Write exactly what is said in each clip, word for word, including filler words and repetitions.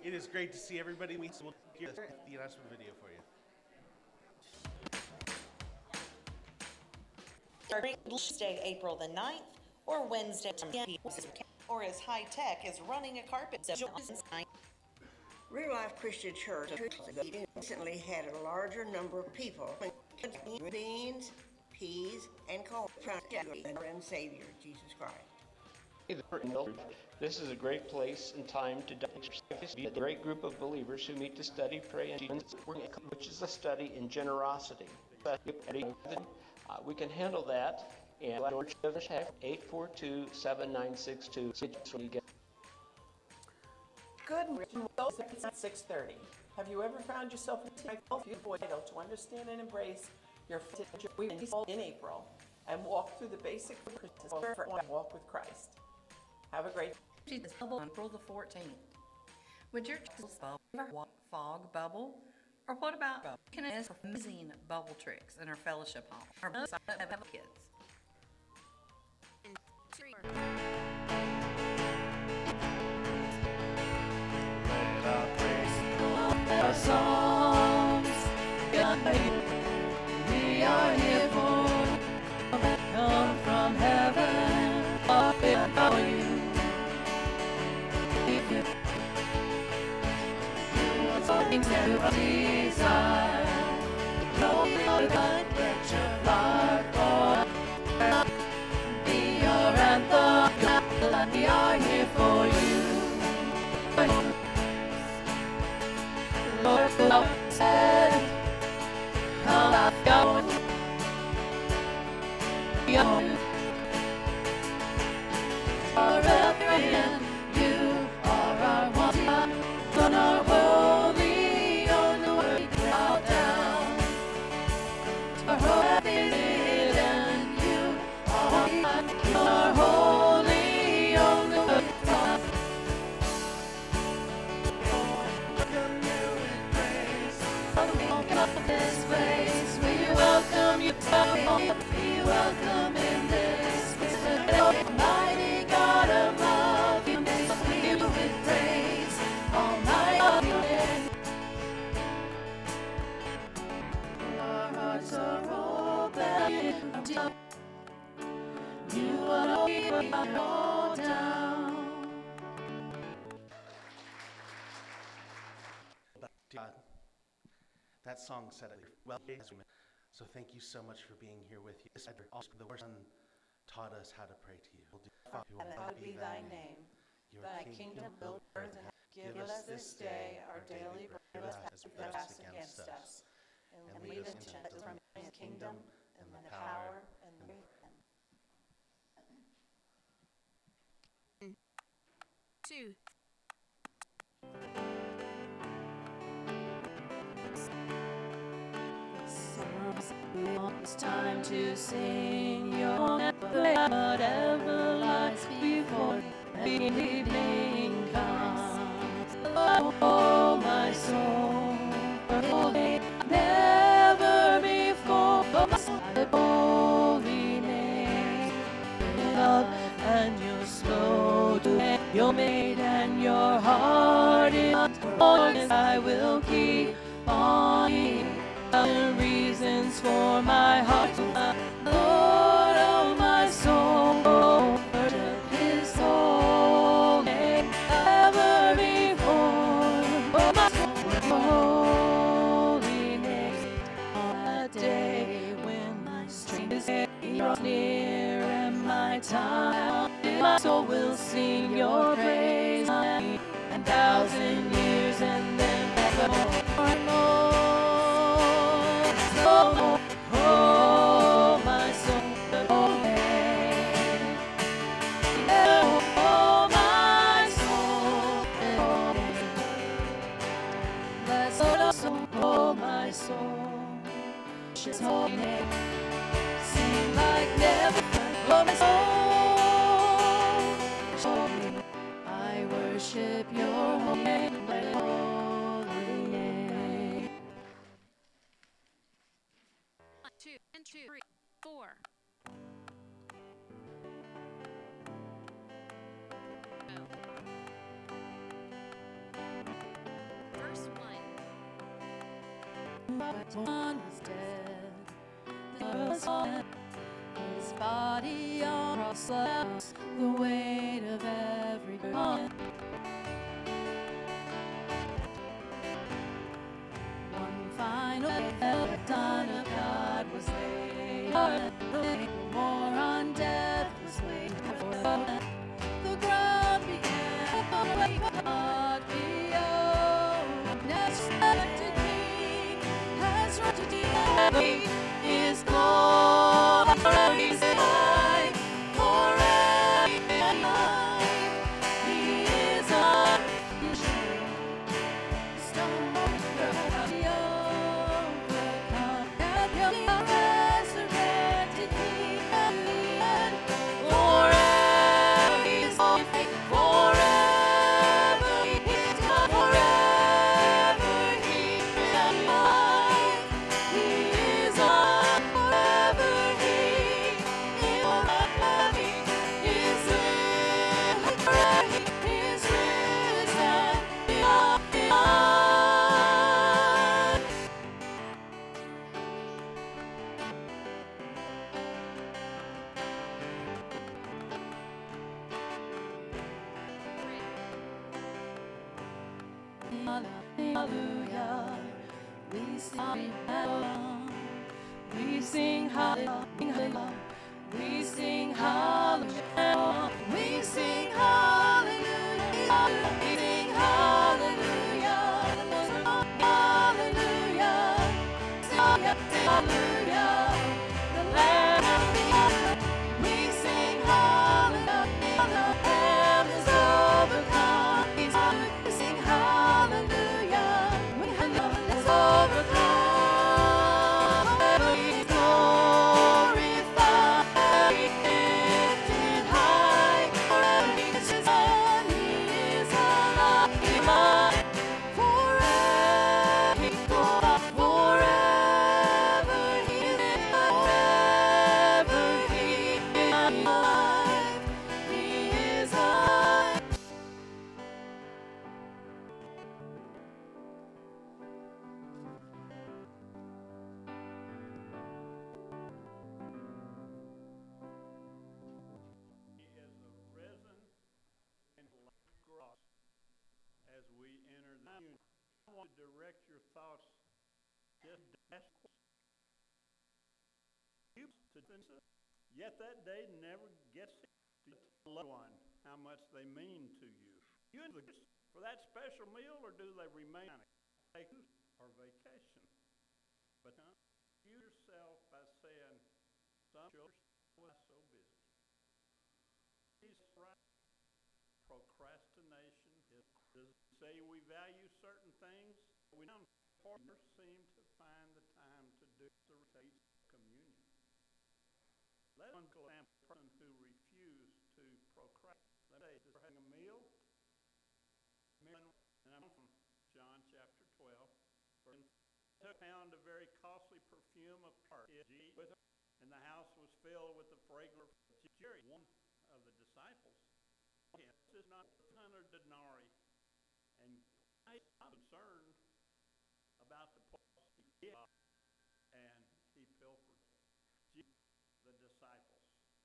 It is great to see everybody. We will hear the announcement video for you. Tuesday, April the ninth, or Wednesday, or as high tech as running a carpet. Real Life Christian Church recently had a larger number of people beans, peas, and coal trying to and Savior Jesus Christ. This is a great place and time to be a great group of believers who meet to study, pray, and which is a study in generosity. Uh, we can handle that and eight four two, seven nine six two. Good morning. It's at six thirty. Have you ever found yourself vital to understand and embrace your in April and walk through the basic walk with Christ? Have a great on April the fourteenth. Would your fog bubble? Or what about can it amazing bubble tricks in our fellowship hall? Our kids. Our songs, we are here for come from heaven, up for you. If you do something to desire, know that let your life for be your anthem. We are here for you. Lord, Lord said, come out, go. Forever you are our one, on our holy, on the way bow down. Our holy, and you are holy, on the way down. This place, we welcome you, we welcome in this place. Almighty God of love, you make you with praise. Almighty our hearts are open to you, are all down. That song said it well. So thank you so much for being here with you. Also, the Son taught us how to pray to you. Hallowed be thy name. Thy kingdom build earth and give us this day our daily bread as we trespass against us. And lead us into from the kingdom and the power and the Two. It's time to sing your whatever lies before evening comes. Oh, my soul, never before my holy name. Love and you're slow to your maid and your heart is honest. I will keep on. The reasons for my heart to love Lord of my soul, worship His holy name ever before. Oh, my soul, holy name. On that day when my strength is near and my time, my soul will sing your praise and thousand years and then evermore. Oh, oh, my soul, oh, oh, my soul, bless oh, oh, my soul, His holy name, sing like never, oh, my soul, I worship your holy name. Two and two, three, four. Go. one was dead. The was on his body on cross, the weight of every burden. One final done of God was laid. More on death was waiting for the ground began to wake God beyond. Resurrected King has run to the is glory is high forever and alive. He is unashamed. Stone the overcome. The resurrected King at the end. Forever he is alive. Forever he is alive. Forever he is alive. He is alive. Forever he is alive. He is risen. Forever he is risen. Beyond. Hallelujah. We sing hallelujah. We sing hallelujah. We sing hallelujah. We sing hallelujah. We sing hallelujah. Hallelujah. Hallelujah. The Lamb of God. We sing hallelujah. The Lamb is overcome. He's overcome. We sing hallelujah. We hallelujah is overcome. Be glorified, be lifted high. Forever he is risen. He is alive. Forever he is alive. Forever he is alive. Forever he is alive. He is alive. He is arisen and life cross as we enter the union. I want to direct your thoughts just ask you to yet that day never gets to a loved one how much they mean to you. You in the for that special meal, or do they remain on a or vacation? But uh, you yourself by saying, some children was so busy. He's right. Procrastination is does say we value certain things. We don't seem to find the time to do the communion. Let one person who refused to procrastinate is having a meal. And I'm from John chapter twelve. Took found a very costly perfume of parsley with her, and the house was filled with the fragrance of Jerry, one of the disciples. This is not one hundred denarii, and I am concerned about the parsley, and he pilfered the disciples.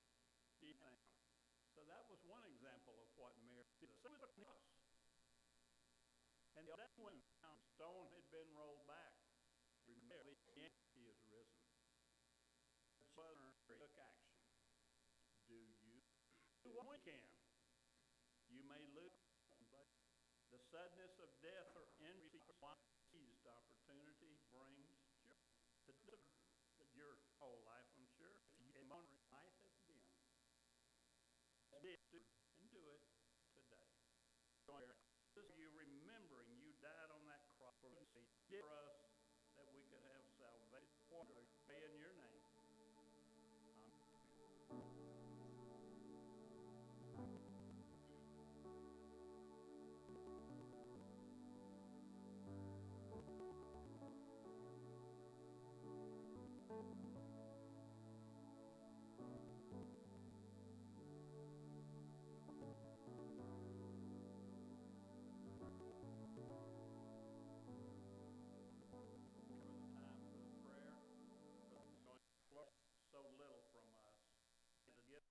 So that was one example of what Mary did. So was us. And the other one, stone had been rolled back. Remember, he is risen. Took action. Do you do what we can? You may lose, but the suddenness of death or envy seized opportunity brings joy. Your whole life, I'm sure, and might have been. And do it today. You remembering you died on that cross for us that we could have salvation in your name.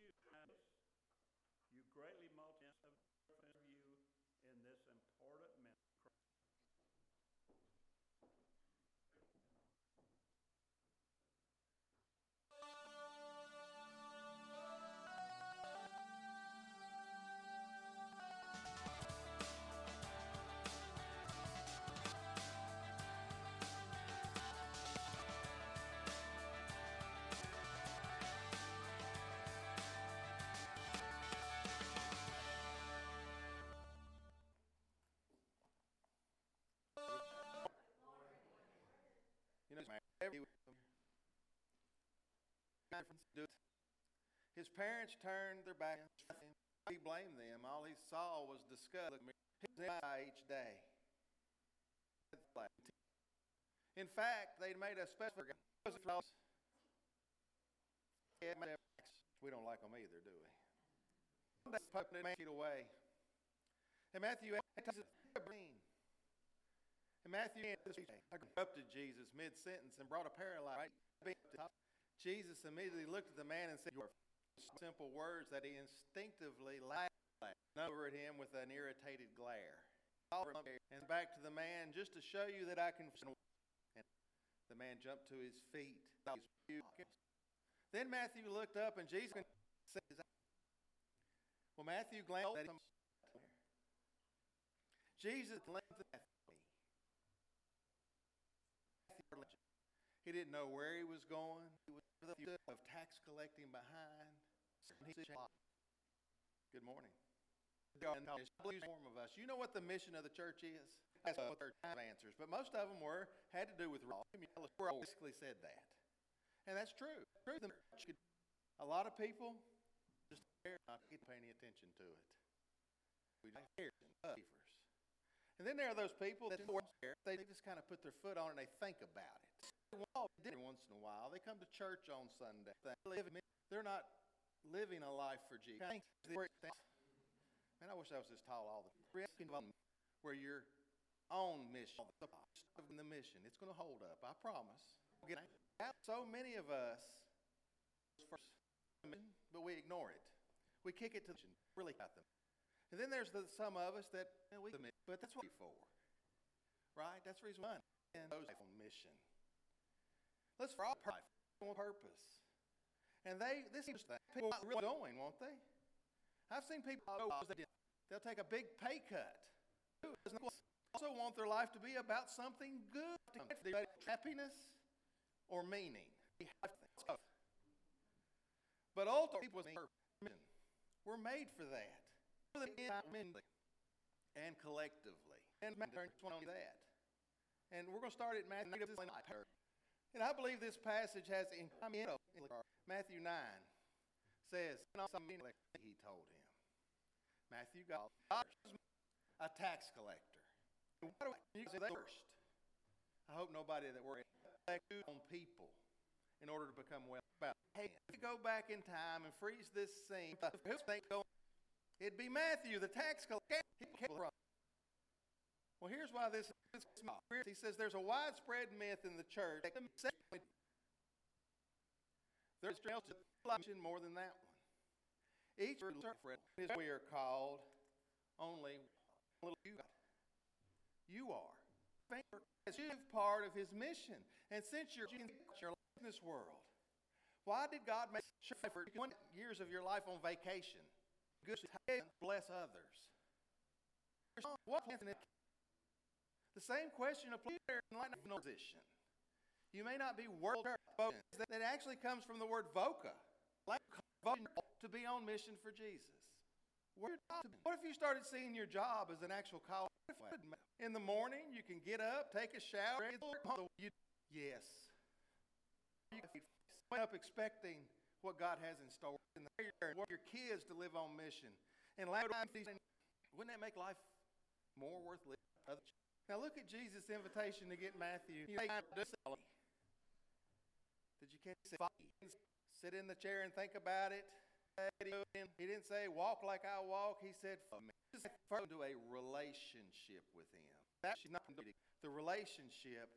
you, you greatly multiply you in this important ministry. You know, his parents turned their back. He blamed them. All he saw was disgust each day. In fact, they'd made a special. We don't like them either, do we? Putting Matthew away. And Matthew and Matthew interrupted Jesus mid-sentence and brought a paralyzed. Jesus immediately looked at the man and said, "Your simple words," that he instinctively laughed over at him with an irritated glare. And back to the man, just to show you that I can. And the man jumped to his feet. Then Matthew looked up and Jesus said, well, Matthew glanced at him. Jesus glanced at me. He didn't know where he was going. He was of tax collecting behind. Good morning. Form of us. You know what the mission of the church is? That's what their answers. But most of them were had to do with law. Basically said that, and that's true. A lot of people just not paying any attention to it. We don't care. And then there are those people that they just kind of put their foot on it and they think about it. Every once in a while, they come to church on Sunday. They're not living a life for Jesus. Man, I wish I was this tall all the time. Where you're on mission, in the mission, it's going to hold up. I promise. So many of us, but we ignore it. We kick it to the mission. Really got them. And then there's the, some of us that you know, we, but that's what we're for, right? That's the reason why. And those on mission. Let's for all purpose. And they, this is that people are really going, won't they? I've seen people they'll take a big pay cut. They also want their life to be about something good, happiness or meaning. But ultimately, we're made for that, and collectively, and that. And we're going to start at Matthew. And I believe this passage has in Matthew nine says he told him. Matthew got a tax collector. Why do I say that first? I hope nobody that we're on people in order to become well. Hey, if you go back in time and freeze this scene, it'd be Matthew, the tax collector. Well, here's why this is small. He says there's a widespread myth in the church. There's more than that one. Each is we are called only little you. You are. As you part of his mission. And since you're in this world, why did God make sure for twenty years of your life on vacation? Good to bless others. What the same question applies in a position. You may not be world focused. That actually comes from the word voca. To be on mission for Jesus. What if you started seeing your job as an actual call? In the morning, you can get up, take a shower. Yes. You wake up expecting what God has in store. And want your kids to live on mission. And wouldn't that make life more worth living? Now look at Jesus' invitation to get Matthew. Did you catch it? Sit in the chair and think about it. He didn't say walk like I walk. He said first do a relationship with him. That's not the relationship.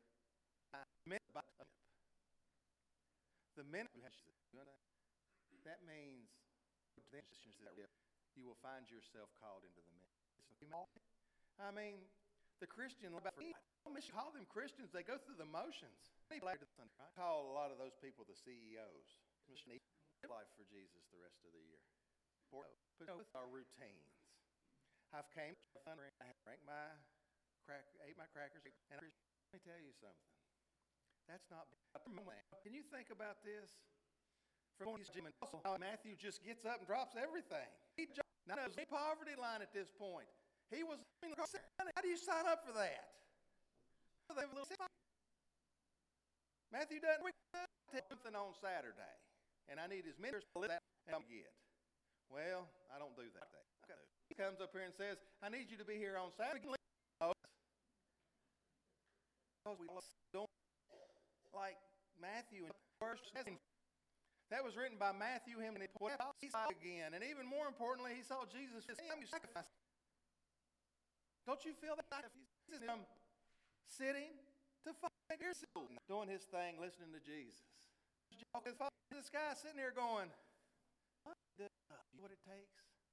The minute that means you will find yourself called into the mission. I mean, the Christian life, call them Christians, they go through the motions. I call a lot of those people the C E Os. Life for Jesus the rest of the year. But with our routines. I've came, I drank my crack, ate my crackers, and let me tell you something. That's not bad. Can you think about this? From Matthew just gets up and drops everything. He now there's a poverty line at this point. He was. How do you sign up for that? Matthew doesn't do something on Saturday, and I need his ministers to live that and I'm get. Well, I don't do that. Okay. He comes up here and says, "I need you to be here on Saturday." Because we don't like Matthew and verse that was written by Matthew, him, and he saw again. And even more importantly, he saw Jesus sacrifice. Don't you feel that? He's him sitting to fight, doing his thing, listening to Jesus. This guy sitting there going, what the, what it takes?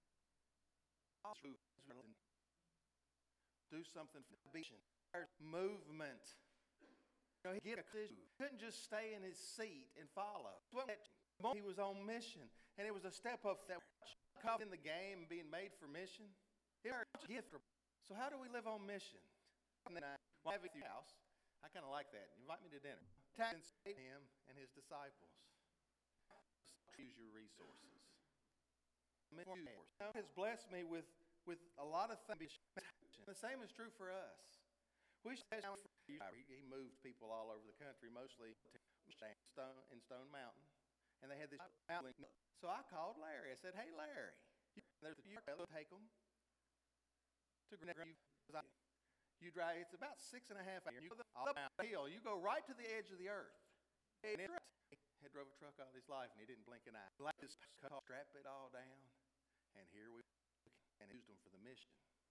Do something for the vision. Movement. You know, he get a couldn't just stay in his seat and follow. He was on mission, and it was a step up that caught in the game, being made for mission. It was a gift. So how do we live on mission? And then I have at your house. I kind of like that. Invite me to dinner. Tag him and his disciples. Use your resources. God has blessed me with, with a lot of things. The same is true for us. We he moved people all over the country, mostly Stone, in Stone Mountain. And they had this mountain. So I called Larry. I said, "Hey, Larry, there's you take them to you, you drive. It's about six and a half hours. You go up the hill. You go right to the edge of the earth." And it, he drove a truck all his life, and he didn't blink an eye. Just strap it all down, and here we and used them for the mission.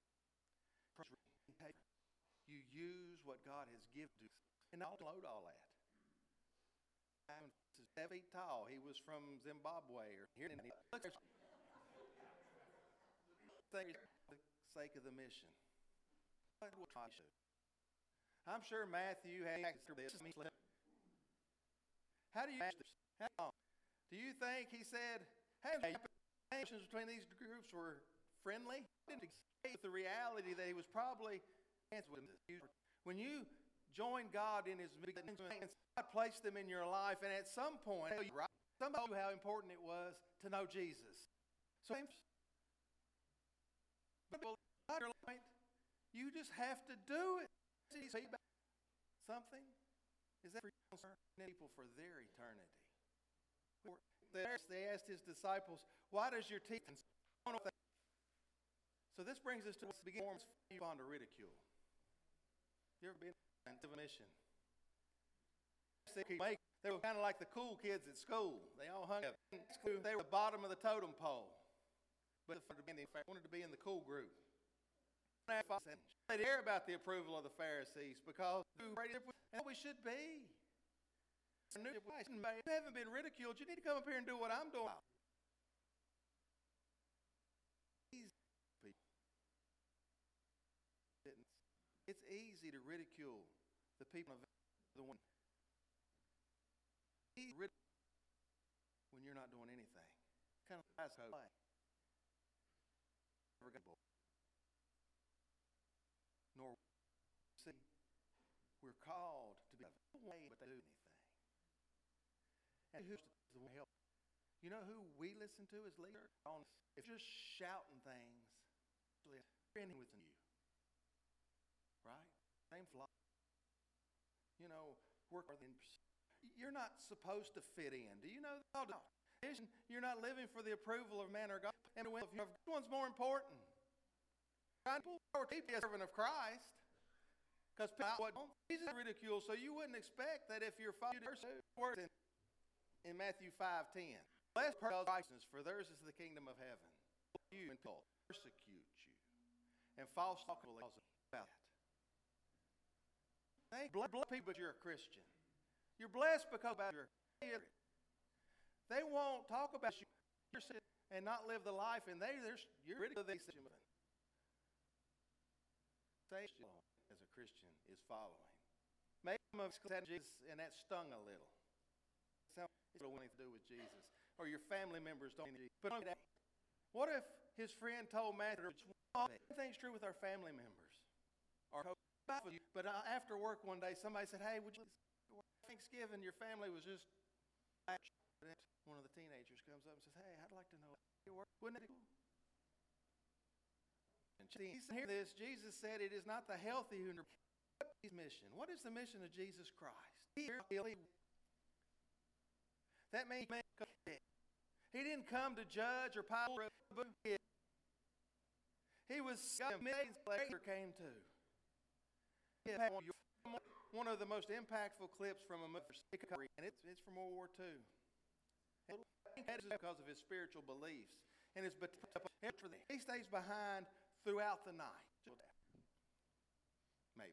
You use what God has given you, and I'll load all that. I'm seven feet tall. He was from Zimbabwe or here. And he looks for the sake of the mission. I'm sure Matthew had this. How do you how, do you think he said, "Hey, relations between these groups were friendly"? Didn't with the reality that he was probably when you join God in His beginnings, God placed them in your life, and at some point, somebody knew how important it was to know Jesus. So, you just have to do it. Something is that for people for their eternity. They asked His disciples, "Why does your teeth?" So this brings us to the beginning of ridicule. You ever been to a mission? They were kind of like the cool kids at school. They all hung up. They were at the bottom of the totem pole. But they wanted to be in the cool group. They hear about the approval of the Pharisees because and we should be. You haven't been ridiculed. You need to come up here and do what I'm doing. It's easy to ridicule the people of the one. When you're not doing anything. Kind of like play. Nor see, we're called to be a way, but they do anything. And who's the one help? You know who we listen to as leaders? If you're just shouting things, they're with you. Right? Same flaw. You know, work in. You're not supposed to fit in. Do you know that? You're not living for the approval of man or God. And if one's more important. People are a servant of Christ. Because Jesus ridiculed, so you wouldn't expect that if you're following words in, in Matthew five ten. Blessed are those righteousness, for theirs is the kingdom of heaven. You and persecute you. And false talk will about that. They bless people because you're a Christian. You're blessed because you're they won't talk about you. and not live the life, and they, you're rid of these. Station as a Christian is following. Maybe some of us had Jesus, and that stung a little. It's what we to do with Jesus, or your family members don't need Jesus. But what if his friend told Matthew, everything's true with our family members, or but after work one day, somebody said, "Hey, would you Thanksgiving? Your family was just." One of the teenagers comes up and says, "Hey, I'd like to know your work. Wouldn't it be cool?" And hear this, Jesus said, "It is not the healthy who know his mission." What is the mission of Jesus Christ? That means he didn't come to judge or power. He was came to. One of the most impactful clips from a movie, and it's, it's from World War Two. Because of his spiritual beliefs and his he stays behind throughout the night. Maybe.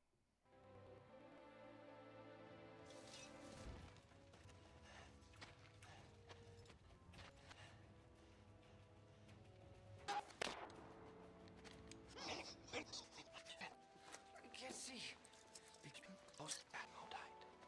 I can't see. Most Admiral died.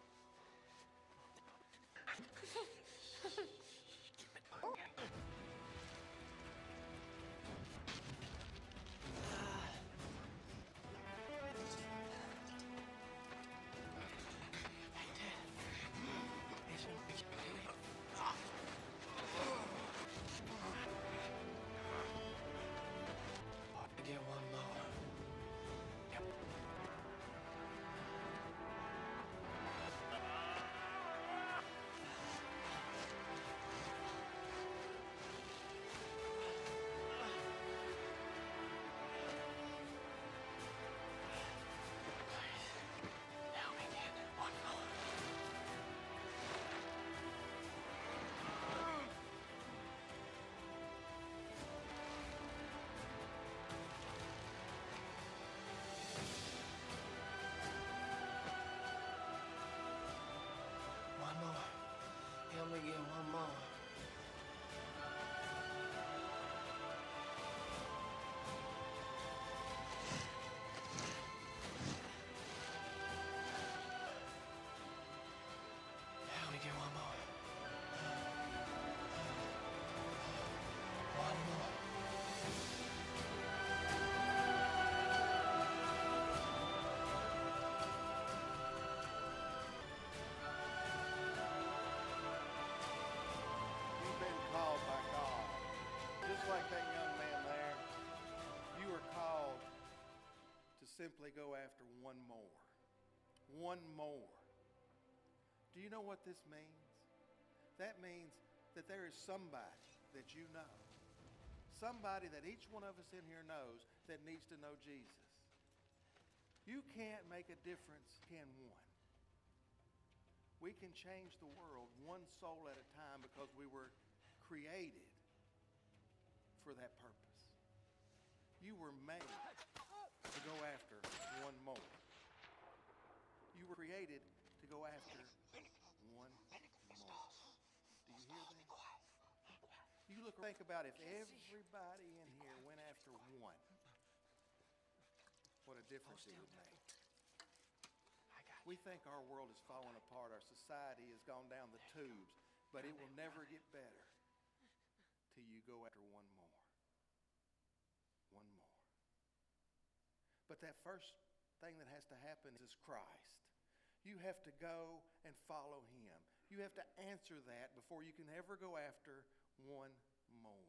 Help me get one more. Help me get one more. One more. Like that young man there, you are called to simply go after one more. One more. Do you know what this means? That means that there is somebody that you know, somebody that each one of us in here knows that needs to know Jesus. You can't make a difference, can one? We can change the world one soul at a time because we were created for that purpose. You were made to go after one more. You were created to go after one more. Do you hear that? You look, think about if everybody in here went after one, what a difference it would make. We think our world is falling apart, our society has gone down the tubes, but it will never get better till you go after one more. One more. But that first thing that has to happen is Christ. You have to go and follow him. You have to answer that before you can ever go after one more.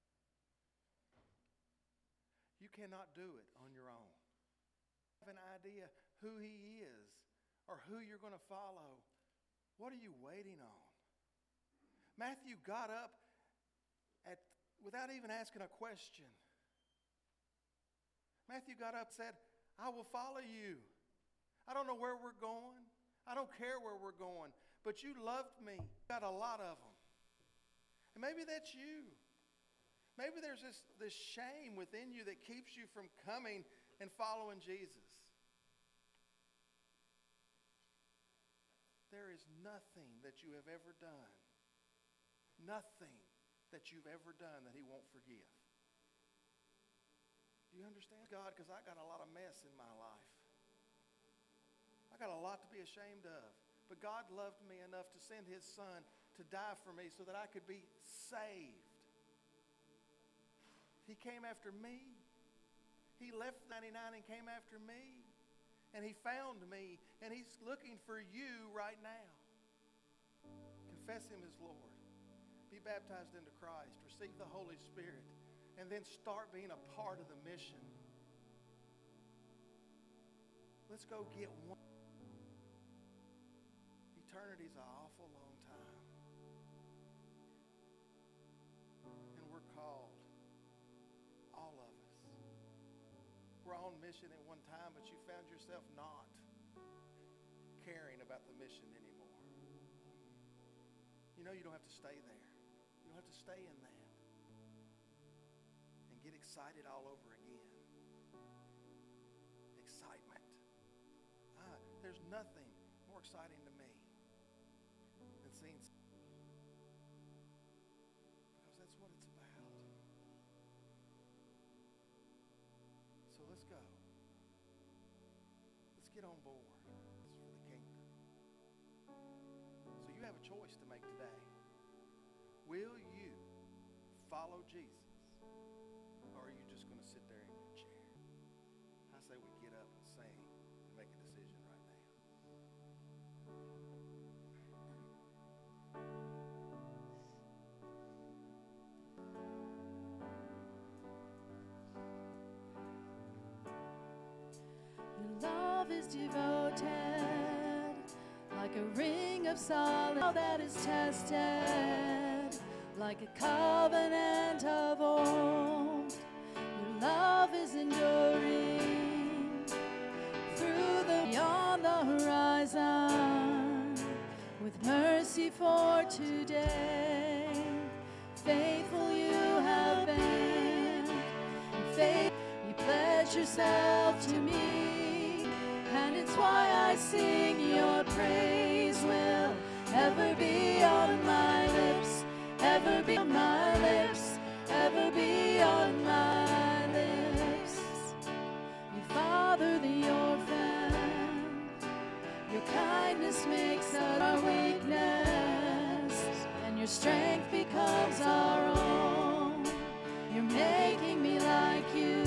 You cannot do it on your own. You have an idea who he is or who you're going to follow. What are you waiting on? Matthew got up at, without even asking a question. Matthew got up and said, "I will follow you. I don't know where we're going. I don't care where we're going, but you loved me." Got a lot of them. And maybe that's you. Maybe there's this, this shame within you that keeps you from coming and following Jesus. There is nothing that you have ever done, nothing that you've ever done that he won't forgive? Do you understand, God? Because I got a lot of mess in my life. I got a lot to be ashamed of. But God loved me enough to send his son to die for me so that I could be saved. He came after me. He left ninety-nine and came after me. And he found me. And he's looking for you right now. Confess him as Lord. Be baptized into Christ. Receive the Holy Spirit. And then start being a part of the mission. Let's go get one. Eternity's an awful long time. And we're called, all of us. We're on mission at one time, but you found yourself not caring about the mission anymore. You know you don't have to stay there. You don't have to stay in that. Get excited all over again. Excitement. Ah, there's nothing more exciting to me than seeing, because that's what it's about. So let's go. Let's get on board. It's for the kingdom. So you have a choice to make today. Will you follow Jesus? Or are you just going to sit there in your chair? I say we get up and sing and make a decision right now. Your love is devoted, like a ring of solid that is tested, like a covenant of old. Your love is enduring through the beyond the horizon, with mercy for today. Faithful you have been, and faith you pledged yourself to me, and it's why I sing your praise will ever be on my lips, ever be on my lips, ever be on my lips. You father the orphan, your kindness makes us our weakness, and your strength becomes our own. You're making me like you,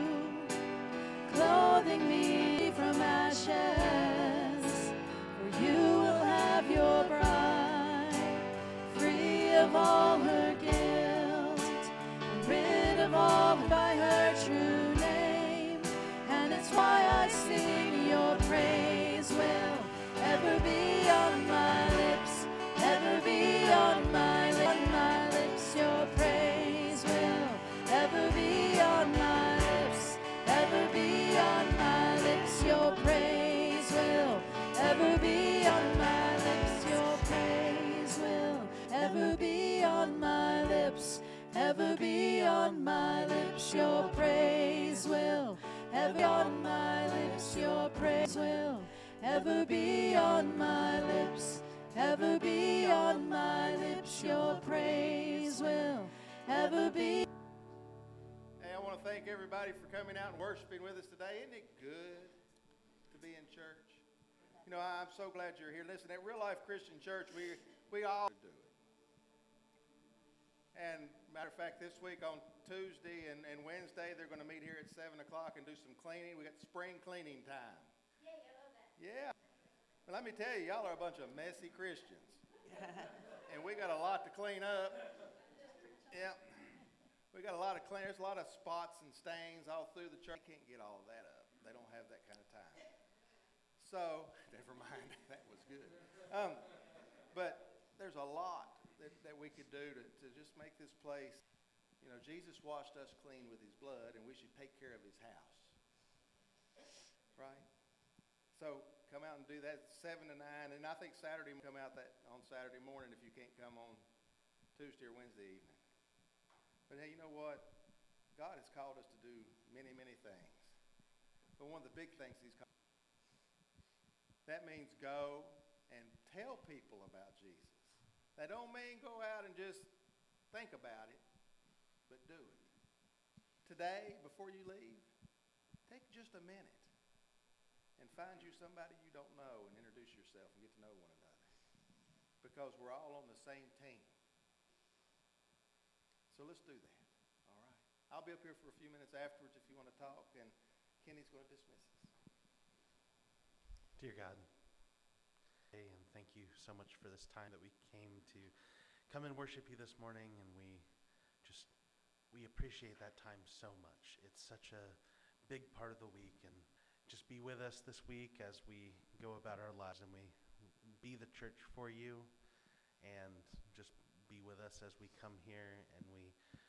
clothing me from ashes, for you will have your bride, free of all her guilt, rid of all by her true name. And it's why I sing your praise will ever be on my lips, ever be on my lips, on my lips. Your praise will ever be on my lips, ever be on my lips. Your praise will ever be on my lips. Your praise will ever be on my lips, ever be on my lips. Your praise will ever be on my lips. Your praise will ever be on my lips, ever be on my lips. Your praise will ever be. Hey, I want to thank everybody for coming out and worshiping with us today. Isn't it good to be in church? You know, I'm so glad you're here. Listen, at Real Life Christian Church, we we all do it. And matter of fact, this week on Tuesday and, and Wednesday, they're going to meet here at seven o'clock and do some cleaning. We got spring cleaning time. Yay, I love that. Yeah. Well, let me tell you, y'all are a bunch of messy Christians. And we got a lot to clean up. Yeah. We got a lot of clean. There's a lot of spots and stains all through the church. Can't get all of that up. They don't have that kind of time. So, never mind. That was good. Um, but there's a lot that, that we could do to, to just make this place. You know, Jesus washed us clean with his blood, and we should take care of his house. Right? So, come out and do that seven to nine. And I think Saturday, come out that on Saturday morning if you can't come on Tuesday or Wednesday evening. But hey, you know what? God has called us to do many, many things. But one of the big things he's called, that means go and tell people about Jesus. That don't mean go out and just think about it, but do it. Today, before you leave, take just a minute and find you somebody you don't know and introduce yourself and get to know one another. Because we're all on the same team. So let's do that. All right. I'll be up here for a few minutes afterwards if you want to talk, and Kenny's going to dismiss us. Dear God, and thank you so much for this time that we came to come and worship you this morning, and we just, we appreciate that time so much. It's such a big part of the week, and just be with us this week as we go about our lives, and we be the church for you, and just be with us as we come here and we